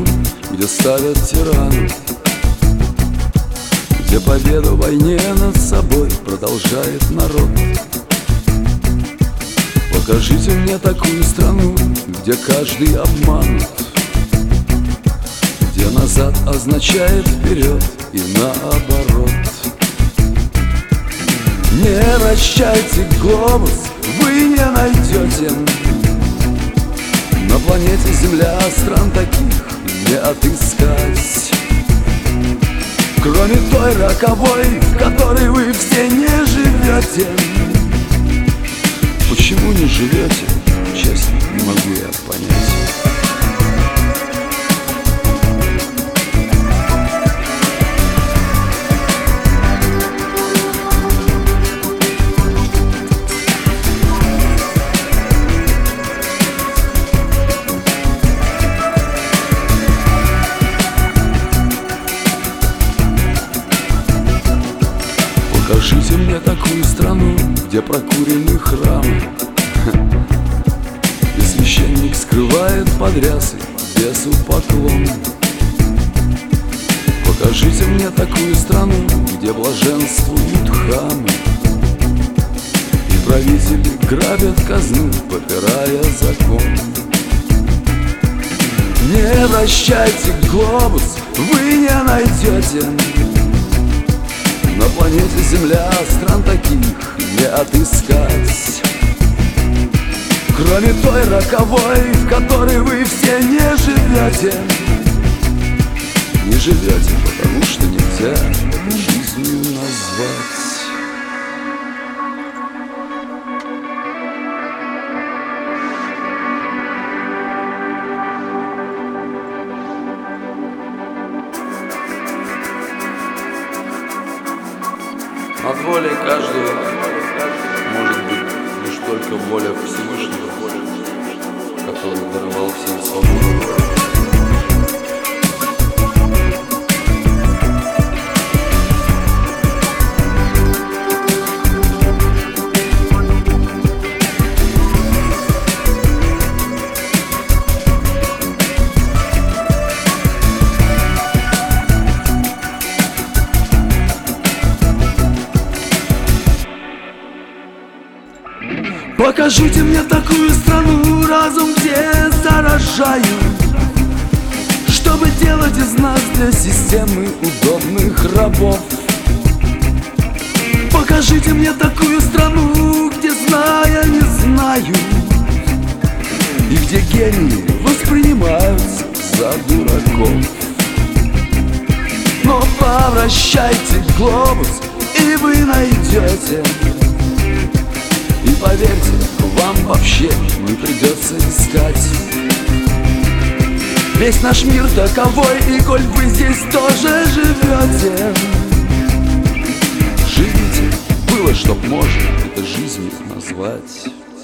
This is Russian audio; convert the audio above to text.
где ставят тиранов, где победу в войне над собой продолжает народ. Покажите мне такую страну, где каждый обманут, где назад означает вперед и наоборот. Не вращайте глобус, вы не найдете на планете Земля стран таких не отыскать, кроме той роковой, в которой вы все не живете. Почему не живете, честно, не могу я понять. Покажите мне такую страну, где прокурены храмы, и священник скрывает под рясой бесу поклон. Покажите мне такую страну, где блаженствуют хамы, и правители грабят казну, попирая закон. Не вращайте глобус, вы не найдете на планете Земля стран таких не отыскать, кроме той роковой, в которой вы все не живете. Не живете, потому что нельзя это жизнью назвать. Над волей каждого может быть лишь только воля Всевышнего, который даровал всем свободу. Покажите мне такую страну, разум где заражают, чтобы делать из нас для системы удобных рабов. Покажите мне такую страну, где, зная, не знаю, и где гении воспринимаются за дураков. Но повращайте глобус, и вы найдете. И поверьте, вам вообще не придется искать. Весь наш мир таковой, и коль вы здесь тоже живете, живите, было, чтоб можно это жизнью назвать.